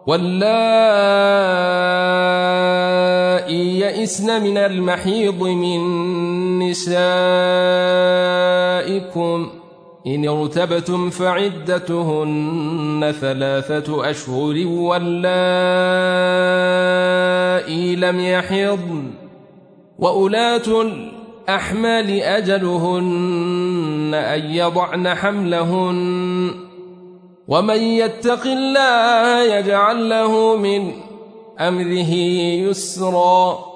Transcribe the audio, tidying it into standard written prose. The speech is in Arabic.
واللائي يئسن من المحيض من نسائكم إن ارتبتم فعدتهن 3 أشهر واللائي لم يحضن وأولات الأحمال أجلهن أن يضعن حملهن ومن يتق الله يجعل له من أمره يسرا